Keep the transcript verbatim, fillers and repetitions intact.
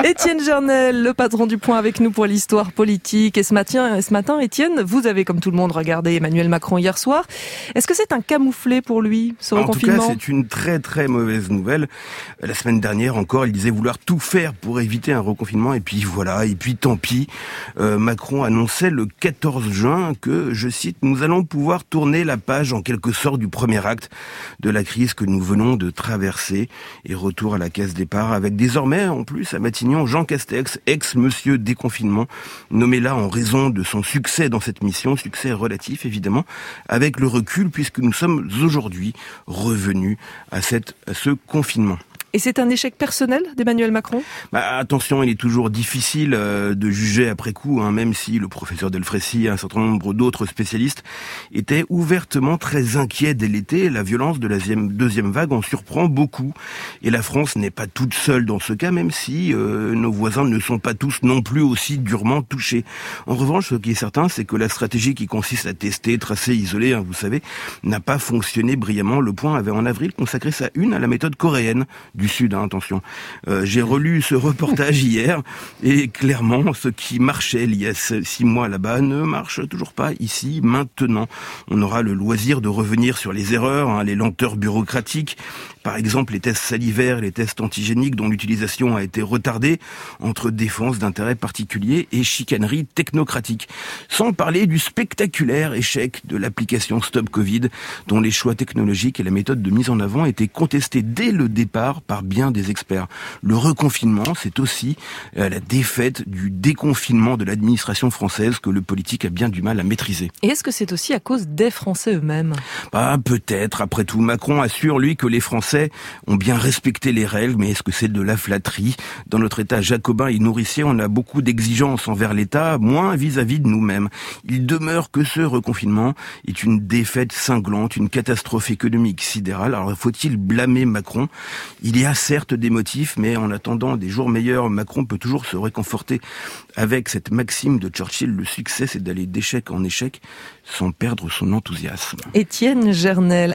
Étienne Gernel, le patron du Point avec nous pour l'histoire politique. Et ce matin, ce matin, Étienne, vous avez comme tout le monde regardé Emmanuel Macron hier soir. Est-ce que c'est un camouflet pour lui, ce reconfinement ? En tout cas, c'est une très très mauvaise nouvelle. La semaine dernière encore, il disait vouloir tout faire pour éviter un reconfinement. Et puis voilà, et puis tant pis. Euh, Macron annonçait le quatorze juin que, je cite, « Nous allons pouvoir tourner la page en quelque sorte du premier acte de la crise que nous venons de traverser. » Et retour à la case départ avec désormais, en plus, à Matignon, Jean Castex, ex-monsieur déconfinement, nommé là en raison de son succès dans cette mission, succès relatif évidemment, avec le recul puisque nous sommes aujourd'hui revenus à, cette, à ce confinement. Et c'est un échec personnel d'Emmanuel Macron ? Bah, attention, il est toujours difficile euh, de juger après coup, hein, même si le professeur Delfraissy et un certain nombre d'autres spécialistes étaient ouvertement très inquiets dès l'été. La violence de la deuxième, deuxième vague en surprend beaucoup. Et la France n'est pas toute seule dans ce cas, même si euh, nos voisins ne sont pas tous non plus aussi durement touchés. En revanche, ce qui est certain, c'est que la stratégie qui consiste à tester, tracer, isoler, hein, vous savez, n'a pas fonctionné brillamment. Le Point avait en avril consacré sa une à la méthode coréenne du Sud, hein, attention. Euh, j'ai relu ce reportage hier et clairement, ce qui marchait il y a six mois là-bas ne marche toujours pas ici, maintenant. On aura le loisir de revenir sur les erreurs, hein, les lenteurs bureaucratiques. Par exemple, les tests salivaires et les tests antigéniques dont l'utilisation a été retardée entre défense d'intérêts particuliers et chicanerie technocratique. Sans parler du spectaculaire échec de l'application Stop Covid, dont les choix technologiques et la méthode de mise en avant étaient contestés dès le départ par bien des experts. Le reconfinement, c'est aussi euh, la défaite du déconfinement de l'administration française que le politique a bien du mal à maîtriser. Et est-ce que c'est aussi à cause des Français eux-mêmes ? Bah, peut-être. Après tout, Macron assure, lui, que les Français ont bien respecté les règles, mais est-ce que c'est de la flatterie ? Dans notre État jacobin et nourricier, on a beaucoup d'exigences envers l'État, moins vis-à-vis de nous-mêmes. Il demeure que ce reconfinement est une défaite cinglante, une catastrophe économique sidérale. Alors faut-il blâmer Macron ? Il y a certes des motifs, mais en attendant des jours meilleurs, Macron peut toujours se réconforter avec cette maxime de Churchill, le succès c'est d'aller d'échec en échec sans perdre son enthousiasme. Étienne Gernel.